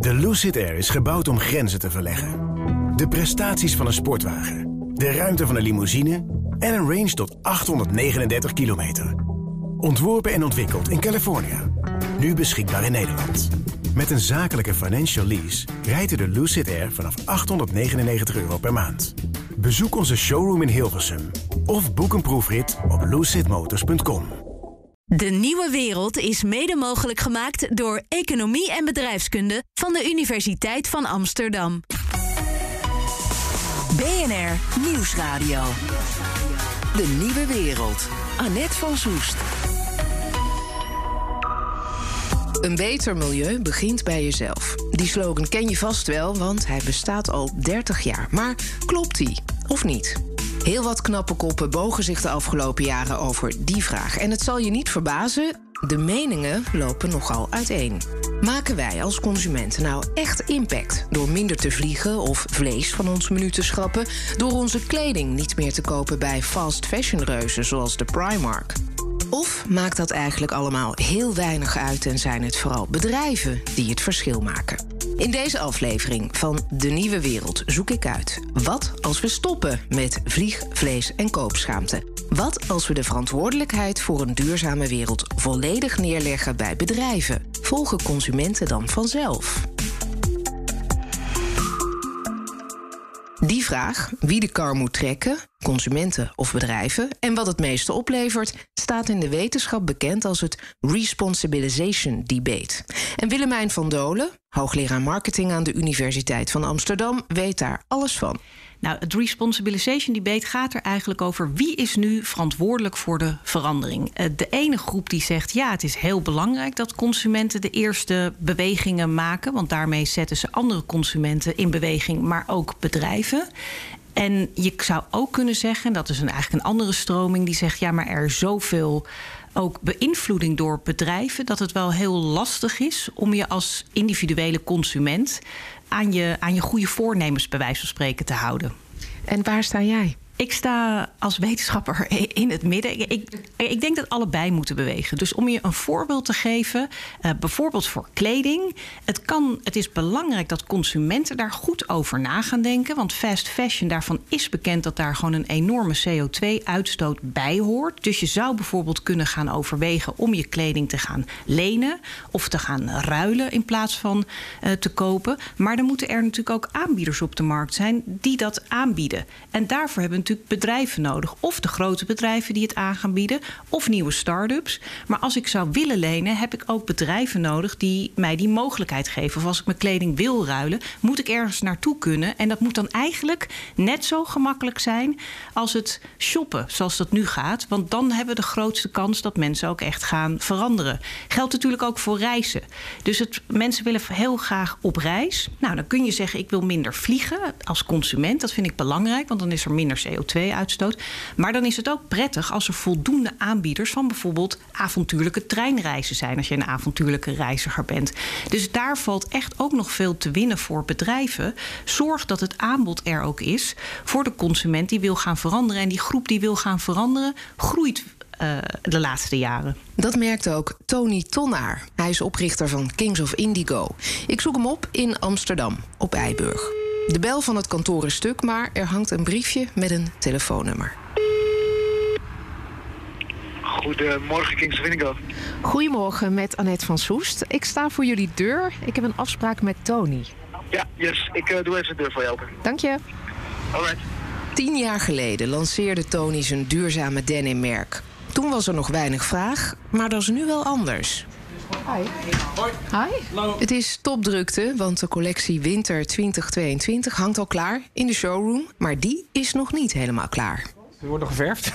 De Lucid Air is gebouwd om grenzen te verleggen. De prestaties van een sportwagen, de ruimte van een limousine en een range tot 839 kilometer. Ontworpen en ontwikkeld in Californië. Nu beschikbaar in Nederland. Met een zakelijke financial lease rijdt u de Lucid Air vanaf €899 per maand. Bezoek onze showroom in Hilversum of boek een proefrit op lucidmotors.com. De nieuwe wereld is mede mogelijk gemaakt door Economie en Bedrijfskunde van de Universiteit van Amsterdam. BNR Nieuwsradio. De nieuwe wereld. Annette van Soest. Een beter milieu begint bij jezelf. Die slogan ken je vast wel, want hij bestaat al 30 jaar. Maar klopt die, of niet? Heel wat knappe koppen bogen zich de afgelopen jaren over die vraag. En het zal je niet verbazen, de meningen lopen nogal uiteen. Maken wij als consumenten nou echt impact door minder te vliegen of vlees van ons menu te schrappen, door onze kleding niet meer te kopen bij fast fashion reuzen zoals de Primark? Of maakt dat eigenlijk allemaal heel weinig uit en zijn het vooral bedrijven die het verschil maken? In deze aflevering van De Nieuwe Wereld zoek ik uit: wat als we stoppen met vlieg, vlees en koopschaamte? Wat als we de verantwoordelijkheid voor een duurzame wereld volledig neerleggen bij bedrijven? Volgen consumenten dan vanzelf? Die vraag, wie de kar moet trekken, consumenten of bedrijven, en wat het meeste oplevert, staat in de wetenschap bekend als het responsibilization debate. En Willemijn van Dolen, hoogleraar marketing aan de Universiteit van Amsterdam, weet daar alles van. Nou, het responsibilization debate gaat er eigenlijk over wie is nu verantwoordelijk voor de verandering. De ene groep die zegt ja, het is heel belangrijk dat consumenten de eerste bewegingen maken, want daarmee zetten ze andere consumenten in beweging, maar ook bedrijven. En je zou ook kunnen zeggen, en dat is eigenlijk een andere stroming, die zegt ja, maar er is zoveel ook beïnvloeding door bedrijven dat het wel heel lastig is om je als individuele consument aan je goede voornemens bij wijze van spreken te houden. En waar sta jij? Ik sta als wetenschapper in het midden. Ik denk dat allebei moeten bewegen. Dus om je een voorbeeld te geven, bijvoorbeeld voor kleding. Het is belangrijk dat consumenten daar goed over na gaan denken. Want fast fashion, daarvan is bekend dat daar gewoon een enorme CO2-uitstoot bij hoort. Dus je zou bijvoorbeeld kunnen gaan overwegen om je kleding te gaan lenen of te gaan ruilen in plaats van te kopen. Maar dan moeten er natuurlijk ook aanbieders op de markt zijn die dat aanbieden. En daarvoor hebben natuurlijk bedrijven nodig. Of de grote bedrijven die het aan gaan bieden, of nieuwe start-ups. Maar als ik zou willen lenen, heb ik ook bedrijven nodig die mij die mogelijkheid geven. Of als ik mijn kleding wil ruilen, moet ik ergens naartoe kunnen. En dat moet dan eigenlijk net zo gemakkelijk zijn als het shoppen, zoals dat nu gaat. Want dan hebben we de grootste kans dat mensen ook echt gaan veranderen. Geldt natuurlijk ook voor reizen. Dus mensen willen heel graag op reis. Nou, dan kun je zeggen, ik wil minder vliegen als consument. Dat vind ik belangrijk, want dan is er minder CO2-uitstoot. Maar dan is het ook prettig als er voldoende aanbieders van bijvoorbeeld avontuurlijke treinreizen zijn, als je een avontuurlijke reiziger bent. Dus daar valt echt ook nog veel te winnen voor bedrijven. Zorg dat het aanbod er ook is voor de consument die wil gaan veranderen. En die groep die wil gaan veranderen groeit de laatste jaren. Dat merkt ook Tony Tonnaar. Hij is oprichter van Kings of Indigo. Ik zoek hem op in Amsterdam, op Eiburg. De bel van het kantoor is stuk, maar er hangt een briefje met een telefoonnummer. Goedemorgen, Kings of Indigo. Goedemorgen, met Annette van Soest. Ik sta voor jullie deur. Ik heb een afspraak met Tony. Ja, yes. Ik doe even de deur voor je open. Dank je. Alright. 10 jaar geleden lanceerde Tony zijn duurzame denimmerk. Toen was er nog weinig vraag, maar dat is nu wel anders. Hi. Hoi. Hi. Hallo. Het is topdrukte, want de collectie Winter 2022 hangt al klaar in de showroom. Maar die is nog niet helemaal klaar. Er wordt nog geverfd.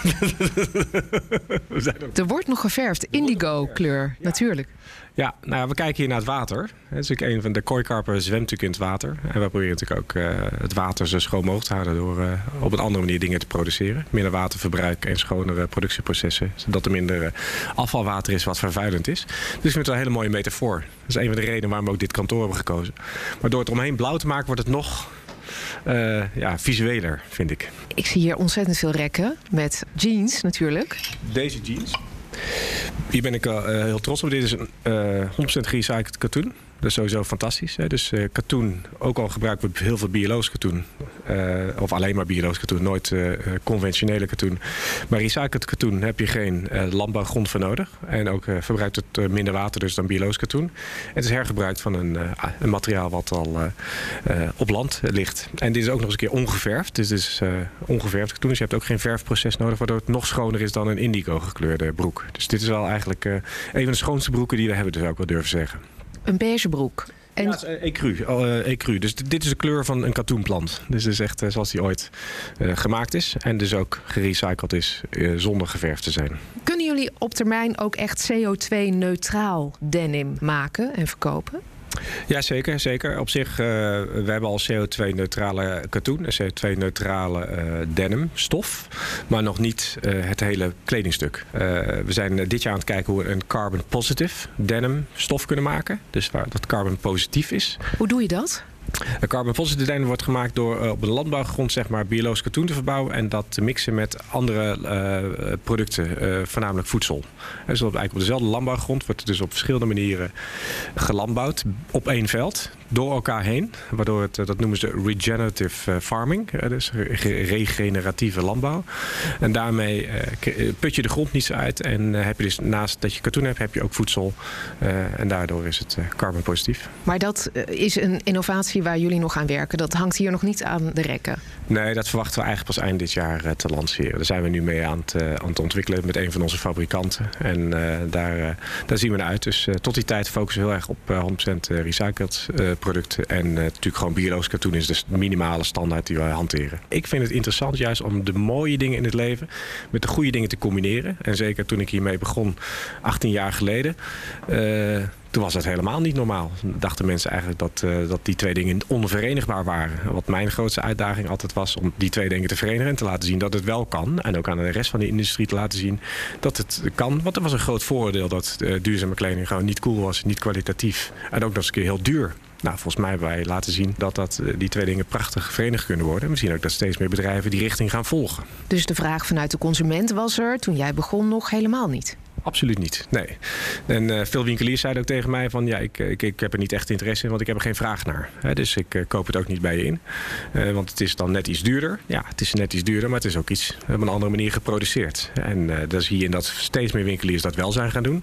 Er wordt nog geverfd. Indigo-kleur, natuurlijk. Ja, nou, we kijken hier naar het water. Een van de kooikarpen zwemt natuurlijk in het water. En we proberen natuurlijk ook het water zo schoon mogelijk te houden door op een andere manier dingen te produceren. Minder waterverbruik en schonere productieprocessen. Zodat er minder afvalwater is wat vervuilend is. Dus ik vind het wel een hele mooie metafoor. Dat is een van de redenen waarom we ook dit kantoor hebben gekozen. Maar door het omheen blauw te maken wordt het nog visueler, vind ik. Ik zie hier ontzettend veel rekken met jeans natuurlijk. Deze jeans. Hier ben ik heel trots op. Dit is een 100% gerecycled katoen. Dat is sowieso fantastisch. Hè? Dus katoen, ook al gebruiken we heel veel biologisch katoen. Of alleen maar biologisch katoen, nooit conventionele katoen. Maar recycled katoen heb je geen landbouwgrond voor nodig. En ook verbruikt het minder water dus dan biologisch katoen. Het is hergebruikt van een materiaal wat al op land ligt. En dit is ook nog eens een keer ongeverfd. Dit is ongeverfd katoen, dus je hebt ook geen verfproces nodig, waardoor het nog schoner is dan een indigo gekleurde broek. Dus dit is wel eigenlijk een van de schoonste broeken die we hebben, dus ook wel durven zeggen. Een beige broek. En... Ja, het is ecru. Dus dit is de kleur van een katoenplant. Dus het is echt zoals die ooit gemaakt is. En dus ook gerecycled is zonder geverfd te zijn. Kunnen jullie op termijn ook echt CO2-neutraal denim maken en verkopen? Ja, zeker. Op zich, we hebben al CO2-neutrale katoen, CO2-neutrale denimstof, maar nog niet het hele kledingstuk. We zijn dit jaar aan het kijken hoe we een carbon-positive denimstof kunnen maken. Dus waar dat carbon-positief is. Hoe doe je dat? Carbon positive denim wordt gemaakt door op een landbouwgrond zeg maar biologisch katoen te verbouwen en dat te mixen met andere producten, voornamelijk voedsel. Dus eigenlijk op dezelfde landbouwgrond wordt het dus op verschillende manieren gelandbouwd op één veld door elkaar heen, waardoor het, dat noemen ze regenerative farming, dus regeneratieve landbouw. En daarmee put je de grond niet zo uit en heb je dus naast dat je katoen hebt, heb je ook voedsel en daardoor is het carbon positief. Maar dat is een innovatie waar jullie nog aan werken. Dat hangt hier nog niet aan de rekken. Nee, dat verwachten we eigenlijk pas eind dit jaar te lanceren. Daar zijn we nu mee aan het ontwikkelen met een van onze fabrikanten. En daar zien we naar uit. Dus tot die tijd focussen we heel erg op 100% recycled producten. En natuurlijk gewoon biologisch katoen is dus de minimale standaard die we hanteren. Ik vind het interessant juist om de mooie dingen in het leven met de goede dingen te combineren. En zeker toen ik hiermee begon, 18 jaar geleden... Toen was dat helemaal niet normaal. Dachten mensen eigenlijk dat die twee dingen onverenigbaar waren. Wat mijn grootste uitdaging altijd was om die twee dingen te verenigen en te laten zien dat het wel kan. En ook aan de rest van de industrie te laten zien dat het kan. Want er was een groot vooroordeel dat duurzame kleding gewoon niet cool was, niet kwalitatief. En ook nog eens een keer heel duur. Nou, volgens mij hebben wij laten zien dat die twee dingen prachtig verenigd kunnen worden. En we zien ook dat steeds meer bedrijven die richting gaan volgen. Dus de vraag vanuit de consument was er toen jij begon nog helemaal niet? Absoluut niet, nee. En veel winkeliers zeiden ook tegen mij van... ja, ik heb er niet echt interesse in, want ik heb er geen vraag naar. Dus ik koop het ook niet bij je in. Want het is dan net iets duurder. Ja, het is net iets duurder, maar het is ook iets op een andere manier geproduceerd. En dan zie je dat steeds meer winkeliers dat wel zijn gaan doen.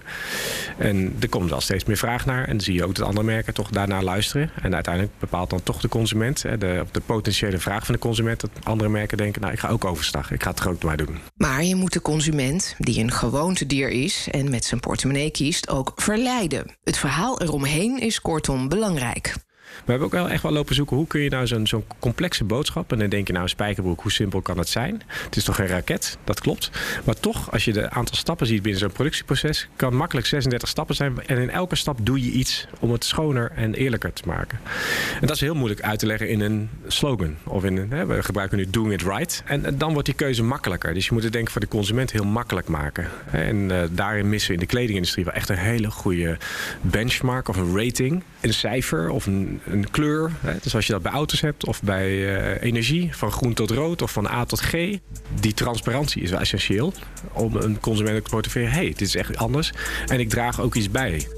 En er komt wel steeds meer vraag naar. En dan zie je ook dat andere merken toch daarnaar luisteren. En uiteindelijk bepaalt dan toch de consument... de potentiële vraag van de consument... dat andere merken denken, nou, ik ga ook overstag. Ik ga het er ook maar doen. Maar je moet de consument, die een gewoontedier is... en met zijn portemonnee kiest, ook verleiden. Het verhaal eromheen is kortom belangrijk. We hebben ook wel echt wel lopen zoeken... hoe kun je nou zo'n complexe boodschap... en dan denk je nou een spijkerbroek, hoe simpel kan het zijn? Het is toch geen raket? Dat klopt. Maar toch, als je de aantal stappen ziet binnen zo'n productieproces... kan makkelijk 36 stappen zijn. En in elke stap doe je iets om het schoner en eerlijker te maken. En dat is heel moeilijk uit te leggen in een slogan. Of we gebruiken nu doing it right. En dan wordt die keuze makkelijker. Dus je moet het denk ik voor de consument heel makkelijk maken. En daarin missen we in de kledingindustrie... wel echt een hele goede benchmark of een rating. Een cijfer of een kleur. Dus als je dat bij auto's hebt of bij energie, van groen tot rood of van A tot G. Die transparantie is wel essentieel om een consument te motiveren. Hey, dit is echt anders en ik draag ook iets bij.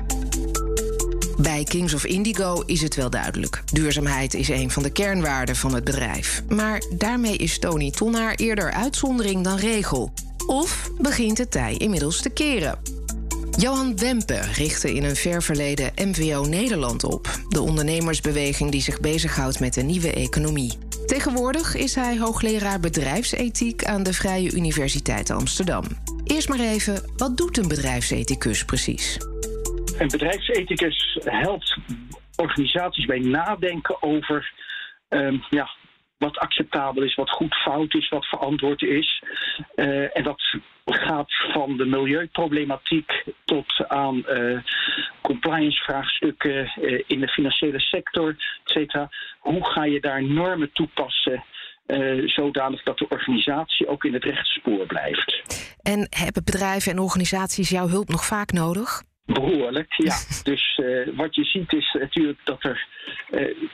Bij Kings of Indigo is het wel duidelijk. Duurzaamheid is een van de kernwaarden van het bedrijf. Maar daarmee is Tony Tonnaar eerder uitzondering dan regel. Of begint het tij inmiddels te keren? Johan Wempe richtte in een ver verleden MVO Nederland op. De ondernemersbeweging die zich bezighoudt met de nieuwe economie. Tegenwoordig is hij hoogleraar bedrijfsethiek aan de Vrije Universiteit Amsterdam. Eerst maar even, wat doet een bedrijfsethicus precies? Een bedrijfsethicus helpt organisaties bij nadenken over wat acceptabel is, wat goed fout is, wat verantwoord is. En dat gaat van de milieuproblematiek tot aan compliance-vraagstukken in de financiële sector, et cetera. Hoe ga je daar normen toepassen zodanig dat de organisatie ook in het rechte spoor blijft? En hebben bedrijven en organisaties jouw hulp nog vaak nodig? Behoorlijk, ja. Dus wat je ziet is natuurlijk dat er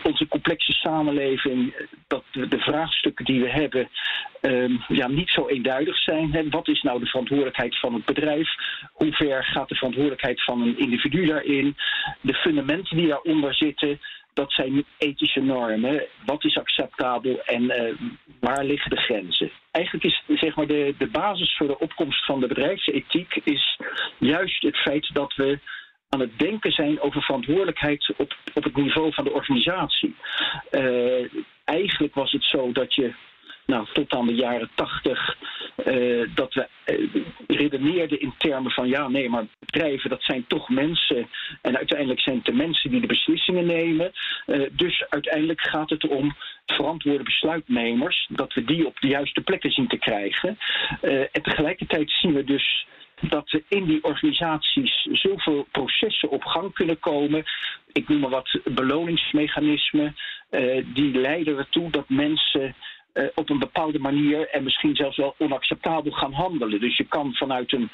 onze complexe samenleving, dat de vraagstukken die we hebben niet zo eenduidig zijn. Hè. Wat is nou de verantwoordelijkheid van het bedrijf? Hoe ver gaat de verantwoordelijkheid van een individu daarin? De fundamenten die daaronder zitten, dat zijn ethische normen. Wat is acceptabel en waar liggen de grenzen? Eigenlijk is zeg maar de basis voor de opkomst van de bedrijfsethiek is juist het feit dat we aan het denken zijn over verantwoordelijkheid op het niveau van de organisatie. Eigenlijk was het zo dat je tot aan de jaren 80 dat we redeneerden in termen van maar bedrijven, dat zijn toch mensen. En uiteindelijk zijn het de mensen die de beslissingen nemen. Dus uiteindelijk gaat het om verantwoorde besluitnemers, dat we die op de juiste plekken zien te krijgen. En tegelijkertijd zien we dus dat er in die organisaties zoveel processen op gang kunnen komen. Ik noem maar wat beloningsmechanismen. Die leiden ertoe dat mensen op een bepaalde manier en misschien zelfs wel onacceptabel gaan handelen. Dus je kan vanuit een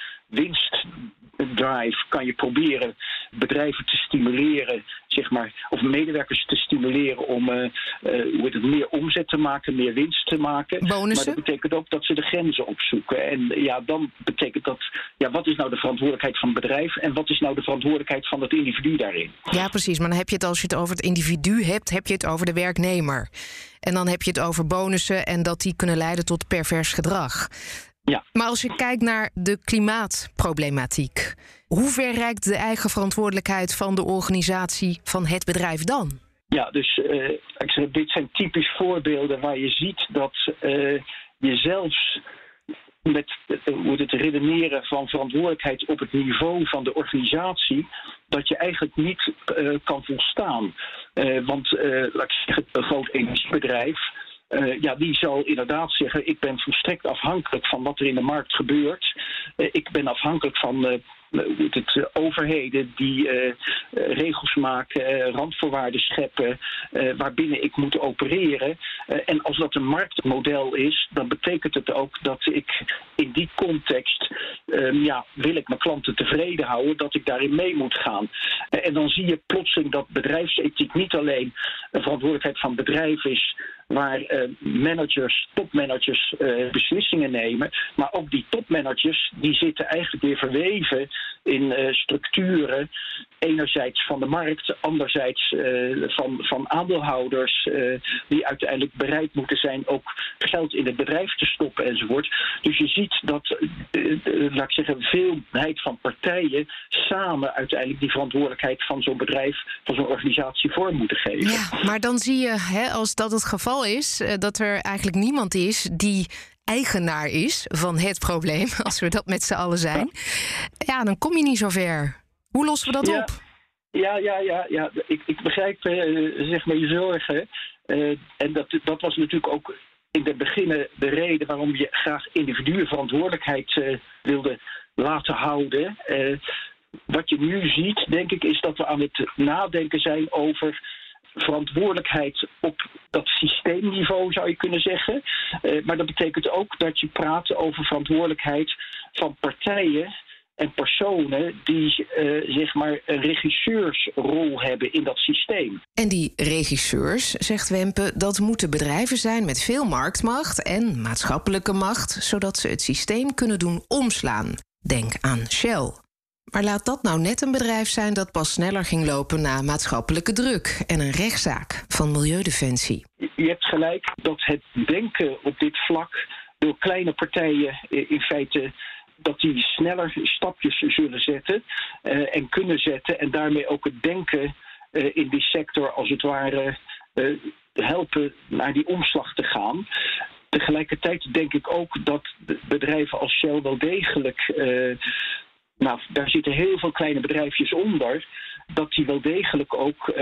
winstdrive kan je proberen bedrijven te stimuleren, zeg maar, of medewerkers te stimuleren om meer omzet te maken, meer winst te maken. Bonussen? Maar dat betekent ook dat ze de grenzen opzoeken. En dan betekent dat, wat is nou de verantwoordelijkheid van het bedrijf en wat is nou de verantwoordelijkheid van het individu daarin? Ja, precies. Maar dan heb je het, als je het over het individu hebt, heb je het over de werknemer. En dan heb je het over bonussen en dat die kunnen leiden tot pervers gedrag. Ja. Maar als je kijkt naar de klimaatproblematiek, hoe ver reikt de eigen verantwoordelijkheid van de organisatie van het bedrijf dan? Ja, dus dit zijn typisch voorbeelden waar je ziet dat je zelfs met het redeneren van verantwoordelijkheid op het niveau van de organisatie, dat je eigenlijk niet kan volstaan. Want laat ik zeggen, een groot energiebedrijf, die zal inderdaad zeggen, ik ben volstrekt afhankelijk van wat er in de markt gebeurt. Ik ben afhankelijk van overheden die regels maken, randvoorwaarden scheppen, waarbinnen ik moet opereren. En als dat een marktmodel is, dan betekent het ook dat ik in die context, wil ik mijn klanten tevreden houden, dat ik daarin mee moet gaan. En dan zie je plotseling dat bedrijfsethiek niet alleen een verantwoordelijkheid van bedrijf is, waar topmanagers beslissingen nemen, maar ook die topmanagers die zitten eigenlijk weer verweven in structuren, enerzijds van de markt, anderzijds van aandeelhouders die uiteindelijk bereid moeten zijn ook geld in het bedrijf te stoppen enzovoort. Dus je ziet dat, veelheid van partijen samen uiteindelijk die verantwoordelijkheid van zo'n bedrijf, van zo'n organisatie vorm moeten geven. Ja, maar dan zie je, als dat het geval is, dat er eigenlijk niemand is die eigenaar is van het probleem, als we dat met z'n allen zijn. Ja, dan kom je niet zo ver. Hoe lossen we dat op? Ja. Ik begrijp je zorgen. En dat was natuurlijk ook in het begin de reden waarom je graag individuen verantwoordelijkheid wilde laten houden. Wat je nu ziet, denk ik, is dat we aan het nadenken zijn over verantwoordelijkheid op dat systeemniveau, zou je kunnen zeggen. Maar dat betekent ook dat je praat over verantwoordelijkheid van partijen en personen die een regisseursrol hebben in dat systeem. En die regisseurs, zegt Wempe, dat moeten bedrijven zijn met veel marktmacht en maatschappelijke macht, zodat ze het systeem kunnen doen omslaan. Denk aan Shell. Maar laat dat nou net een bedrijf zijn dat pas sneller ging lopen na maatschappelijke druk en een rechtszaak van Milieudefensie. Je hebt gelijk dat het denken op dit vlak door kleine partijen in feite dat die sneller stapjes zullen zetten en kunnen zetten en daarmee ook het denken in die sector als het ware helpen naar die omslag te gaan. Tegelijkertijd denk ik ook dat bedrijven als Shell wel degelijk, daar zitten heel veel kleine bedrijfjes onder, dat die wel degelijk ook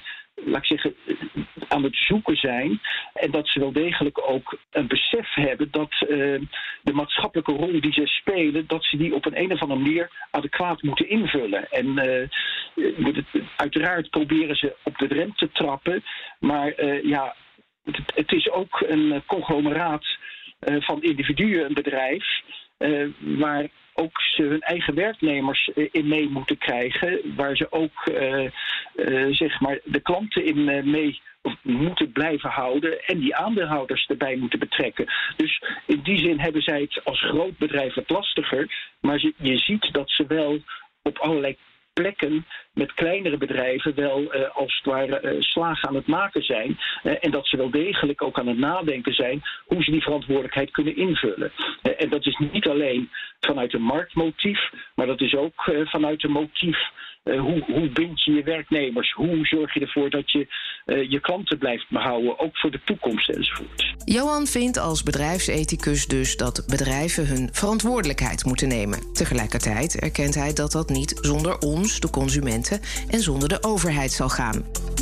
aan het zoeken zijn. En dat ze wel degelijk ook een besef hebben dat de maatschappelijke rol die ze spelen, dat ze die op een of andere manier adequaat moeten invullen. En uiteraard proberen ze op de rem te trappen. Maar het is ook een conglomeraat van individuen, een bedrijf, waar ook ze hun eigen werknemers in mee moeten krijgen, waar ze ook zeg maar de klanten in mee moeten blijven houden en die aandeelhouders erbij moeten betrekken. Dus in die zin hebben zij het als groot bedrijf wat lastiger, maar je ziet dat ze wel op allerlei plekken met kleinere bedrijven wel als het ware slagen aan het maken zijn. En dat ze wel degelijk ook aan het nadenken zijn hoe ze die verantwoordelijkheid kunnen invullen. En dat is niet alleen vanuit een marktmotief, maar dat is ook vanuit een motief. Hoe bind je je werknemers? Hoe zorg je ervoor dat je je klanten blijft behouden, ook voor de toekomst enzovoort. Johan vindt als bedrijfsethicus dus dat bedrijven hun verantwoordelijkheid moeten nemen. Tegelijkertijd erkent hij dat dat niet zonder ons, de consumenten, en zonder de overheid zal gaan.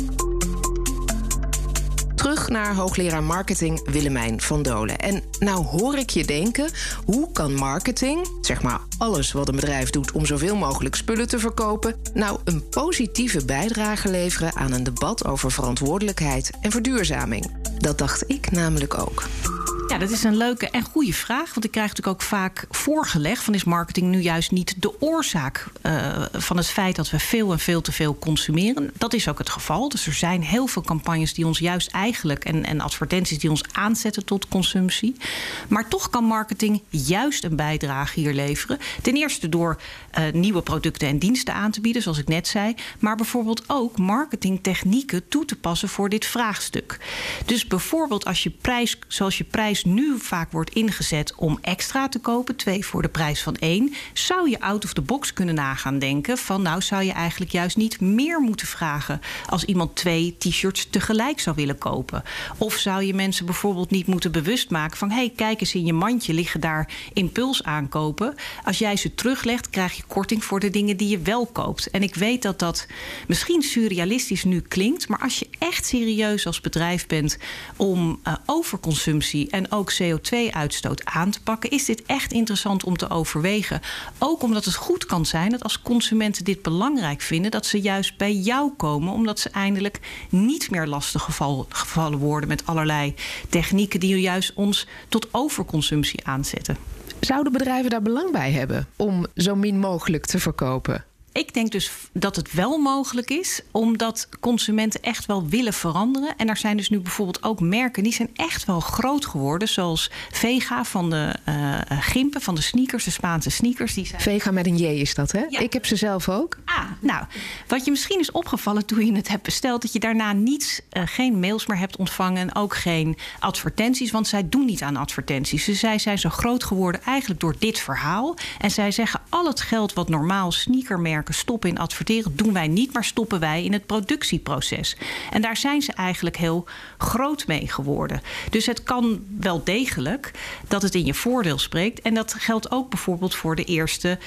Terug naar hoogleraar marketing Willemijn van Dolen. En nou hoor ik je denken, hoe kan marketing, zeg maar alles wat een bedrijf doet om zoveel mogelijk spullen te verkopen, nou een positieve bijdrage leveren aan een debat over verantwoordelijkheid en verduurzaming? Dat dacht ik namelijk ook. Ja, dat is een leuke en goede vraag. Want ik krijg natuurlijk ook vaak voorgelegd van is marketing nu juist niet de oorzaak van het feit dat we veel en veel te veel consumeren. Dat is ook het geval. Dus er zijn heel veel campagnes die ons juist eigenlijk en advertenties die ons aanzetten tot consumptie. Maar toch kan marketing juist een bijdrage hier leveren. Ten eerste door nieuwe producten en diensten aan te bieden, zoals ik net zei. Maar bijvoorbeeld ook marketingtechnieken toe te passen voor dit vraagstuk. Dus bijvoorbeeld als je prijs, zoals je prijs nu vaak wordt ingezet om extra te kopen, 2 voor de prijs van 1, zou je out of the box kunnen nagaan denken van nou zou je eigenlijk juist niet meer moeten vragen als iemand 2 t-shirts tegelijk zou willen kopen. Of zou je mensen bijvoorbeeld niet moeten bewust maken van hey, kijk eens in je mandje liggen daar impulsaankopen. Als jij ze teruglegt, krijg je korting voor de dingen die je wel koopt. En ik weet dat dat misschien surrealistisch nu klinkt, maar als je echt serieus als bedrijf bent om overconsumptie en ook CO2-uitstoot aan te pakken, is dit echt interessant om te overwegen. Ook omdat het goed kan zijn dat als consumenten dit belangrijk vinden, dat ze juist bij jou komen, omdat ze eindelijk niet meer lastig gevallen worden met allerlei technieken die juist ons tot overconsumptie aanzetten. Zouden bedrijven daar belang bij hebben om zo min mogelijk te verkopen? Ik denk dus dat het wel mogelijk is, omdat consumenten echt wel willen veranderen. En er zijn dus nu bijvoorbeeld ook merken die zijn echt wel groot geworden, zoals Vega van de gimpen, van de sneakers, de Spaanse sneakers. Die zijn... Vega met een J is dat, hè? Ja. Ik heb ze zelf ook. Nou, wat je misschien is opgevallen toen je het hebt besteld, dat je daarna geen mails meer hebt ontvangen en ook geen advertenties, want zij doen niet aan advertenties. Dus zij zijn zo groot geworden eigenlijk door dit verhaal. En zij zeggen al het geld wat normaal sneakermerken stoppen in adverteren, doen wij niet, maar stoppen wij in het productieproces. En daar zijn ze eigenlijk heel groot mee geworden. Dus het kan wel degelijk dat het in je voordeel spreekt. En dat geldt ook bijvoorbeeld voor de eerste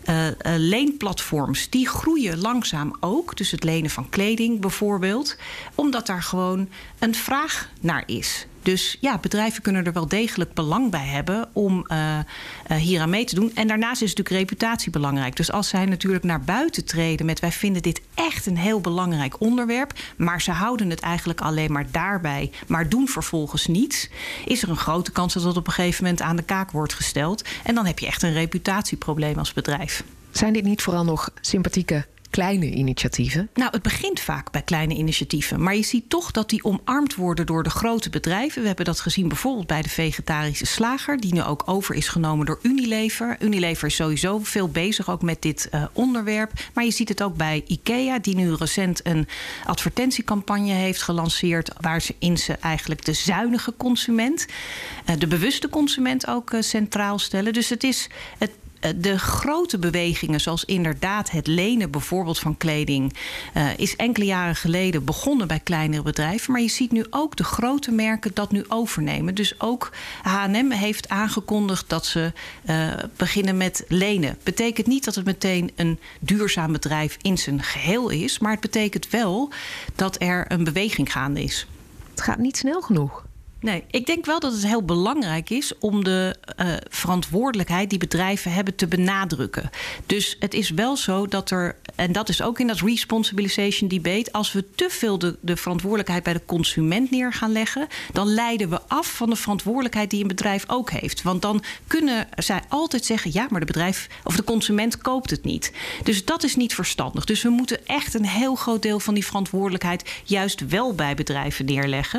leenplatforms. Die groeien langzaam ook. Dus het lenen van kleding bijvoorbeeld. Omdat daar gewoon een vraag naar is. Dus ja, bedrijven kunnen er wel degelijk belang bij hebben om hier aan mee te doen. En daarnaast is natuurlijk reputatie belangrijk. Dus als zij natuurlijk naar buiten treden met wij vinden dit echt een heel belangrijk onderwerp, maar ze houden het eigenlijk alleen maar daarbij, maar doen vervolgens niets, is er een grote kans dat dat op een gegeven moment aan de kaak wordt gesteld. En dan heb je echt een reputatieprobleem als bedrijf. Zijn dit niet vooral nog sympathieke kleine initiatieven? Nou, het begint vaak bij kleine initiatieven. Maar je ziet toch dat die omarmd worden door de grote bedrijven. We hebben dat gezien bijvoorbeeld bij de vegetarische slager, die nu ook over is genomen door Unilever. Unilever is sowieso veel bezig ook met dit onderwerp. Maar je ziet het ook bij IKEA, die nu recent een advertentiecampagne heeft gelanceerd, waarin ze eigenlijk de zuinige consument, de bewuste consument ook centraal stellen. Dus het is de grote bewegingen, zoals inderdaad het lenen bijvoorbeeld van kleding, is enkele jaren geleden begonnen bij kleinere bedrijven. Maar je ziet nu ook de grote merken dat nu overnemen. Dus ook H&M heeft aangekondigd dat ze beginnen met lenen. Betekent niet dat het meteen een duurzaam bedrijf in zijn geheel is, maar het betekent wel dat er een beweging gaande is. Het gaat niet snel genoeg. Nee, ik denk wel dat het heel belangrijk is om de verantwoordelijkheid die bedrijven hebben te benadrukken. Dus het is wel zo dat er, en dat is ook in dat responsibilization debate, als we te veel de verantwoordelijkheid bij de consument neer gaan leggen, dan leiden we af van de verantwoordelijkheid die een bedrijf ook heeft. Want dan kunnen zij altijd zeggen, ja, maar de consument koopt het niet. Dus dat is niet verstandig. Dus we moeten echt een heel groot deel van die verantwoordelijkheid juist wel bij bedrijven neerleggen.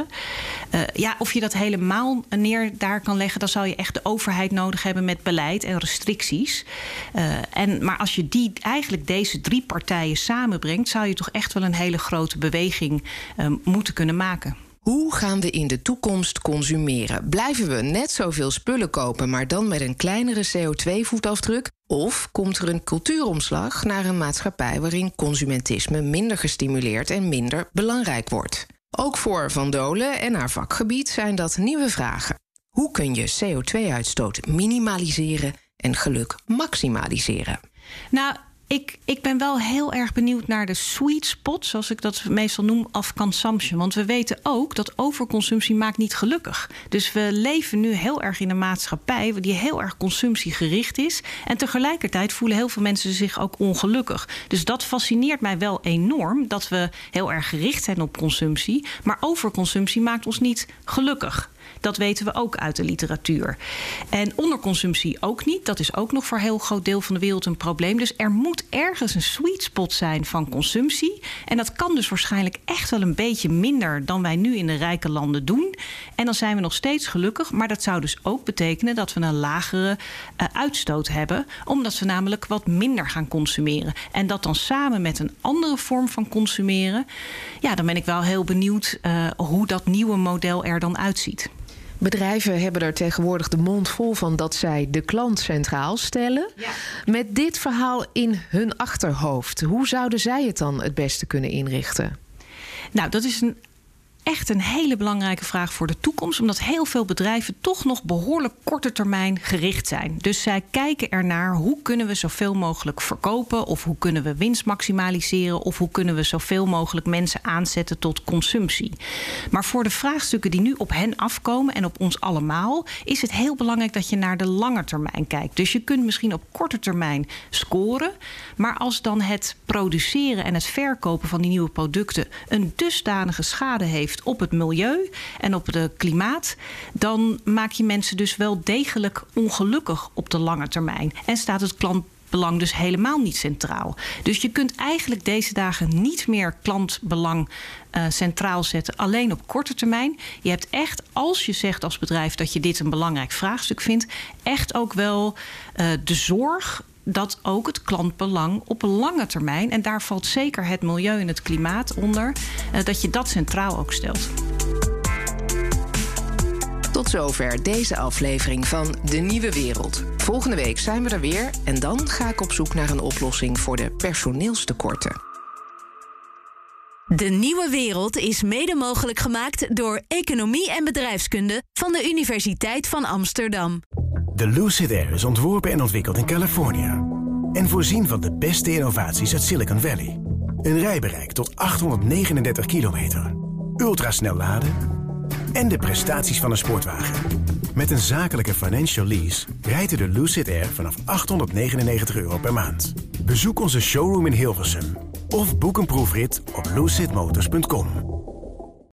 Of je dat helemaal daar kan leggen, dan zou je echt de overheid nodig hebben met beleid en restricties. Maar als je deze 3 partijen samenbrengt, zou je toch echt wel een hele grote beweging moeten kunnen maken. Hoe gaan we in de toekomst consumeren? Blijven we net zoveel spullen kopen, maar dan met een kleinere CO2-voetafdruk? Of komt er een cultuuromslag naar een maatschappij waarin consumentisme minder gestimuleerd en minder belangrijk wordt? Ook voor Van Dolen en haar vakgebied zijn dat nieuwe vragen. Hoe kun je CO2-uitstoot minimaliseren en geluk maximaliseren? Nou, ik ben wel heel erg benieuwd naar de sweet spot, zoals ik dat meestal noem, of consumption. Want we weten ook dat overconsumptie maakt niet gelukkig. Dus we leven nu heel erg in een maatschappij die heel erg consumptiegericht is. En tegelijkertijd voelen heel veel mensen zich ook ongelukkig. Dus dat fascineert mij wel enorm, dat we heel erg gericht zijn op consumptie. Maar overconsumptie maakt ons niet gelukkig. Dat weten we ook uit de literatuur. En onderconsumptie ook niet. Dat is ook nog voor een heel groot deel van de wereld een probleem. Dus er moet ergens een sweet spot zijn van consumptie. En dat kan dus waarschijnlijk echt wel een beetje minder dan wij nu in de rijke landen doen. En dan zijn we nog steeds gelukkig. Maar dat zou dus ook betekenen dat we een lagere uitstoot hebben. Omdat we namelijk wat minder gaan consumeren. En dat dan samen met een andere vorm van consumeren. Ja, dan ben ik wel heel benieuwd hoe dat nieuwe model er dan uitziet. Bedrijven hebben er tegenwoordig de mond vol van dat zij de klant centraal stellen. Ja. Met dit verhaal in hun achterhoofd, hoe zouden zij het dan het beste kunnen inrichten? Nou, dat is echt een hele belangrijke vraag voor de toekomst, omdat heel veel bedrijven toch nog behoorlijk korte termijn gericht zijn. Dus zij kijken ernaar hoe kunnen we zoveel mogelijk verkopen, of hoe kunnen we winst maximaliseren, of hoe kunnen we zoveel mogelijk mensen aanzetten tot consumptie. Maar voor de vraagstukken die nu op hen afkomen en op ons allemaal, is het heel belangrijk dat je naar de lange termijn kijkt. Dus je kunt misschien op korte termijn scoren, maar als dan het produceren en het verkopen van die nieuwe producten een dusdanige schade heeft op het milieu en op het klimaat, dan maak je mensen dus wel degelijk ongelukkig op de lange termijn. En staat het klantbelang dus helemaal niet centraal. Dus je kunt eigenlijk deze dagen niet meer klantbelang centraal zetten, alleen op korte termijn. Je hebt echt, als je zegt als bedrijf dat je dit een belangrijk vraagstuk vindt, echt ook wel de zorg dat ook het klantbelang op een lange termijn, en daar valt zeker het milieu en het klimaat onder, dat je dat centraal ook stelt. Tot zover deze aflevering van De Nieuwe Wereld. Volgende week zijn we er weer en dan ga ik op zoek naar een oplossing voor de personeelstekorten. De Nieuwe Wereld is mede mogelijk gemaakt door Economie en Bedrijfskunde van de Universiteit van Amsterdam. De Lucid Air is ontworpen en ontwikkeld in Californië. En voorzien van de beste innovaties uit Silicon Valley. Een rijbereik tot 839 kilometer. Ultrasnel laden. En de prestaties van een sportwagen. Met een zakelijke financial lease rijdt u de Lucid Air vanaf €899 per maand. Bezoek onze showroom in Hilversum. Of boek een proefrit op lucidmotors.com.